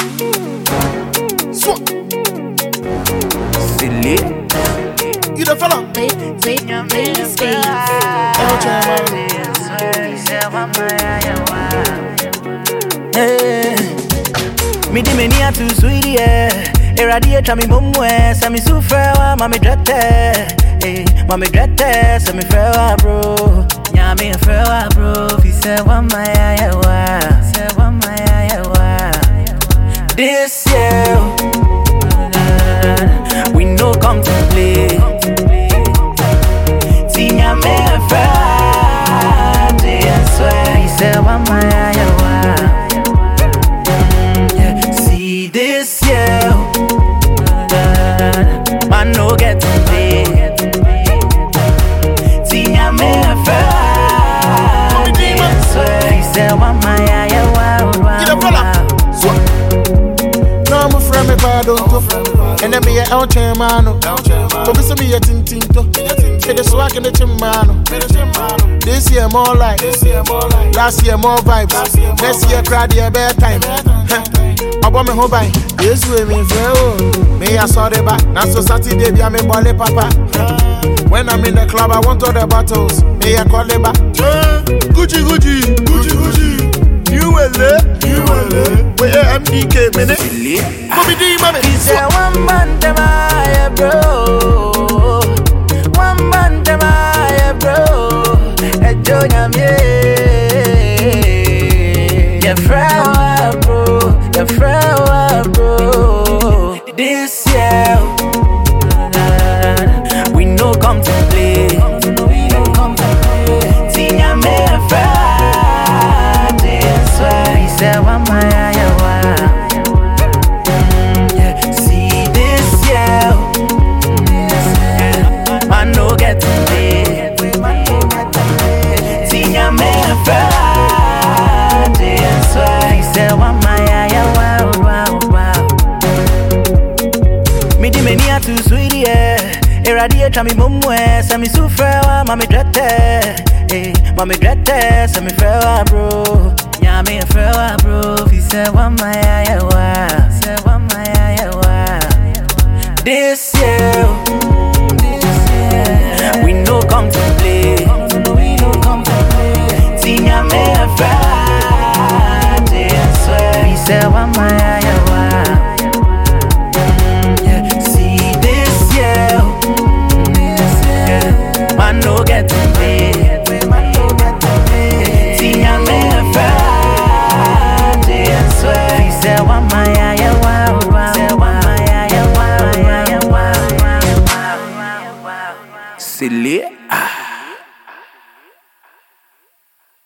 Silly. You the fella? Ladies face. Me di meni a too sweetie, irradiate me mumwe, sa mi sufrewa, mami drete, mami drete, sa mi frewa bro, nyami frewa bro, fi se wa mayawa, this year, we no come to play, see nyami frewa, I swear, fi se wa mayawa. This year, man no get to play. Tinya me a friend. He said, "What my You the fella? No, I'm a friend, me bad don't. And then me a out chairman. But me say me a tinto. It is swag in the chimano. This year more like. Last year more vibes. Next year crowd year bedtime. I want me home by. Yes, we me friend. Me a sorry back. Now so Saturday be a me bole papa. When I'm in the club, I want all the bottles. Me a call it back. Gucci. You will where MDK minute. Mommy D, mommy. He said, "One man to my bro, one man to my bro, a junior me, your friend bro. This year, we no come to play. Tinya me a friend, I swear." He said, "What my see this year, man no get to play. Tinya me a friend, I swear." He said, "What my me di meni a too sweetie, irradiate me mumwe, sa mi sufrewa, mami drete, sa mi frewa bro, nyami frewa bro, fi se wa mayawa. This year, we no come to play. Tinya me a friend, I swear. Fi se wa mayawa. Man no get to play. Tinya me a friend, I swear. He said, "What my silly."